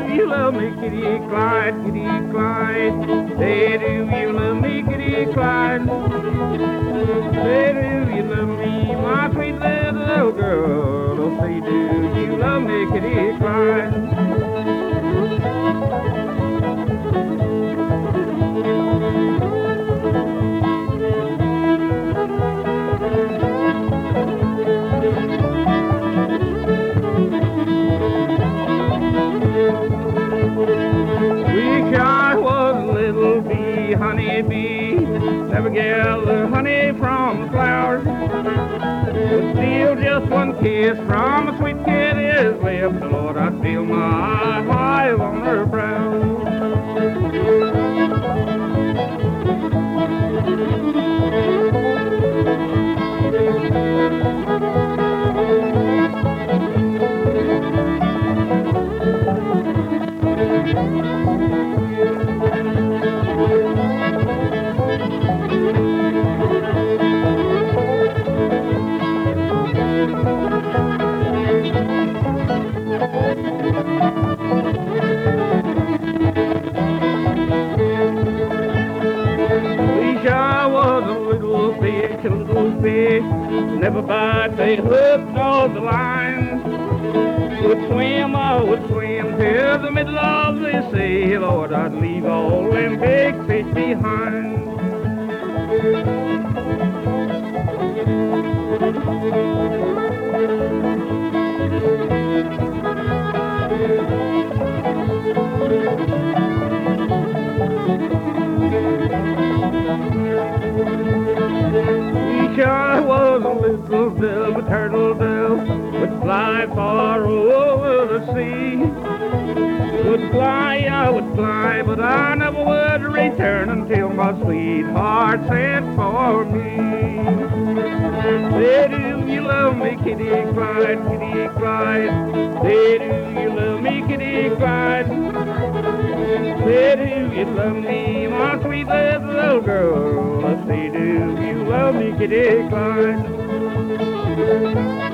you love me, Kitty Clyde, Kitty Clyde? Say, do you love me, Kitty Clyde? Say, do you love me, my sweet little girl? Oh, say, do you love me, Kitty Clyde? Wish I was a little bee, honey bee, never gather honey from flowers. But still just one kiss from a sweet kitty's lips, Lord, I'd feel my hive on her brow. Wish I was a little fish, never bite the hook nor the line. I would swim to the middle of the sea, Lord, I'd leave all them big fish behind. Wish I was a little dove, a turtle dove, would fly far over the sea. Would fly, I would fly, but I never would return until my sweetheart sent for me. Say, do you love me, Kitty Clyde, Kitty Clyde? Say, do you love me, Kitty Clyde? Say, do you love me, my sweet little girl? Say, do you love me, Kitty Clyde?